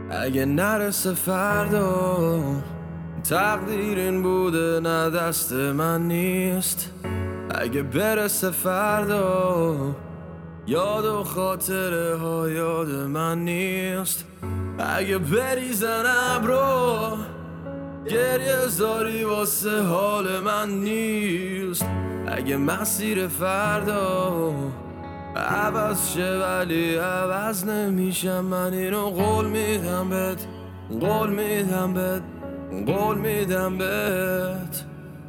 اگه نرسه فردا تقدیر این بوده نه دست من نیست. اگه برسه فردا یاد و خاطره ها یاد من نیست. اگه بریزن ابرو گریه زاری واسه حال من نیست. اگه مسیر فردا عوض شه ولی عوض نمیشم، من اینو قول میدم بهت، قول میدم بهت، قول میدم بهت.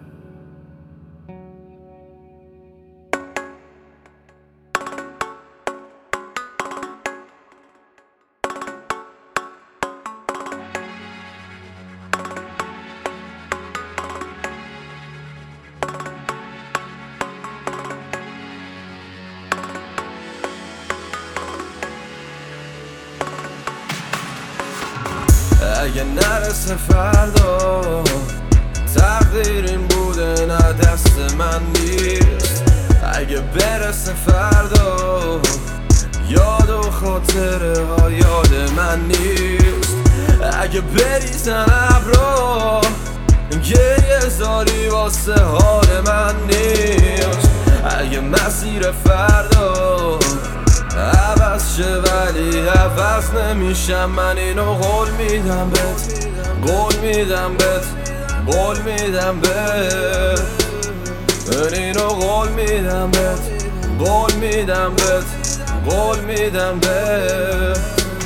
اگه نرسه فردا تقدیر این بوده نه دست من نیست. اگه برسه فردا یاد و خاطره ها یاد من نیست. اگه بریزن ابرو گریه زاری واسه حال من نیست. اگه مسیر فردا عوض شه ولی عوض نمیشم، من اینو قول میدم بهت، قول میدم بهت، قول میدم بهت. من اینو قول میدم بهت، قول میدم بهت، قول میدم بهت.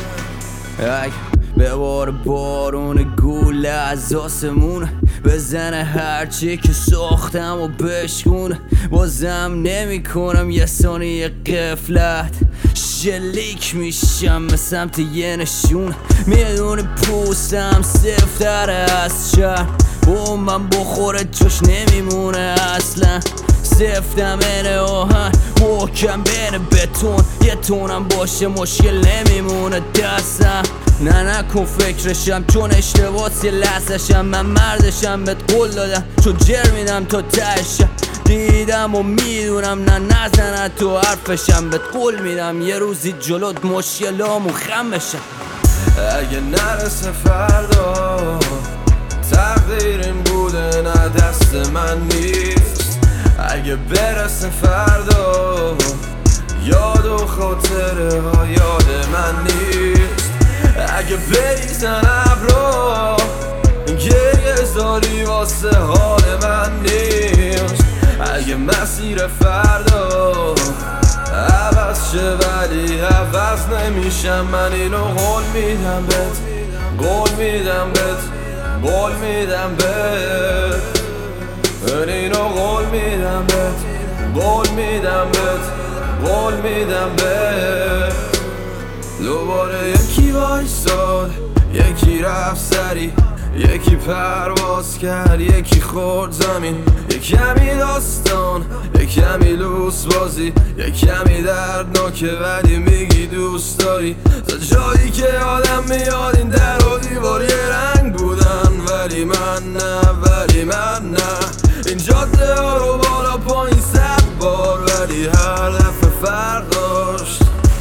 ببار بارون گوله از آسمون بزنه هرچی که ساختم و بشکونه. بازم نمی کنم یه ثانیه غفلت، شلیک میشم به سمت یه نشون. میدونه پوستم سفتره از شهر، با من بخوره جوش نمیمونه اصلا. سفتم اینه آهن محکم بین بتون، یه تونم باشه مشکل نمیمونه دستم. نه نکن فکرشم چون اشتباس یه لحظشم، من مردشم بهت قول دادم چون جر میدم تا تهشم. دیدم و میدونم نه نزنه تو حرفشم، بهت قول میدم یه روزی جلوت مشکلامو خم بشم. اگه نرسه فردا تقدیر این بوده نه دست من نیست. اگه برسه فردا یاد و خاطره ها یاد من نیست. اگه بریزن ابرو گریه زاری واسه حال من نیست. اگه مسیر فردا عوض شه ولی عوض نمیشم، من اینو قول میدم بهت، قول میدم بهت، قول میدم بهت. من اینو قول میدم بهت، قول میدم بهت، قول میدم بهت. دوباره یکی وایساد، یکی رفت سری، یکی پرواز کرد، یکی خورد زمین. یک کمی داستان، یک کمی لوس بازی، یک کمی دردناکه ولی میگی دوست داری. تا جایی که آدم میاد این در و دیوار یه رنگ بودن، ولی من نه، ولی من نه. این جاده ها رو بالا پایین 100 بار ولی هر دفعه فرق داشت.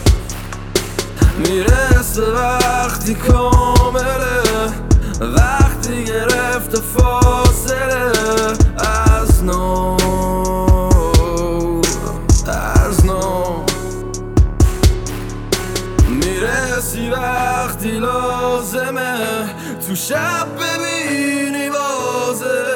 میرسه وقتی کامله، وقتی گرفت فاصله از نو، از نو. میرسی وقتی لازمه تو شب ببینی بازه.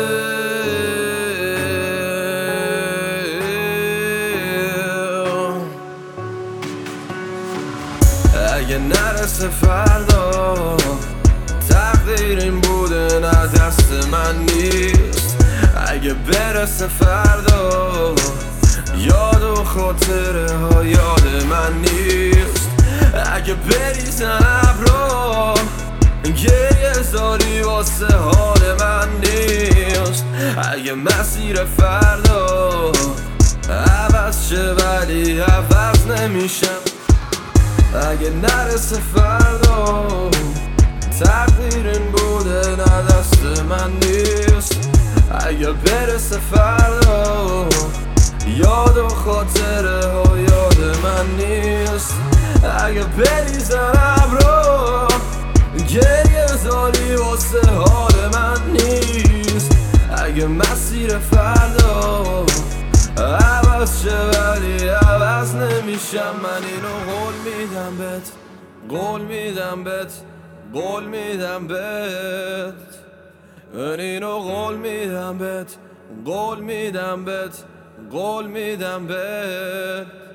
اگه نرسه فردا تقدیر این بوده نه دست من نیست. اگه برسه فردا یاد و خاطره ها یاد من نیست. اگه بریزن ابرو گریه زاری واسه حال من نیست. اگه مسیر فردا عوض شه ولی عوض نمیشم، اگه نرسه فردا تقدیر این بوده نه دست من نیست. اگه برسه فردا یاد و خاطره ها یاد من نیست. اگه بریزن ابرو گریه زاری واسه حال من نیست. اگه مسیر فردا عوض شه ولی عوض نمیشم، من اینو قول میدم بهت، قول میدم بهت، قول میدم بهت. من اینو قول میدم بهت، قول میدم بهت، قول میدم بهت.